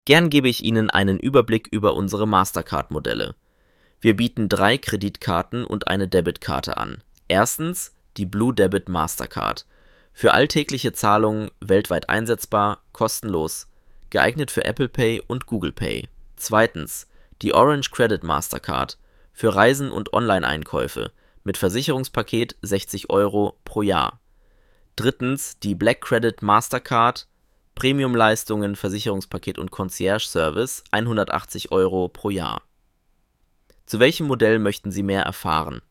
Gern gebe ich Ihnen einen Überblick über unsere Mastercard-Modelle. Wir bieten 3 Kreditkarten und eine Debitkarte an. Erstens die Blue Debit Mastercard. Für alltägliche Zahlungen weltweit einsetzbar, kostenlos, geeignet für Apple Pay und Google Pay. Zweitens die Orange Credit Mastercard. Für Reisen und Online-Einkäufe mit Versicherungspaket 60 € pro Jahr. Drittens die Black Credit Mastercard. Premiumleistungen, Versicherungspaket und Concierge-Service 180 € pro Jahr. Zu welchem Modell möchten Sie mehr erfahren?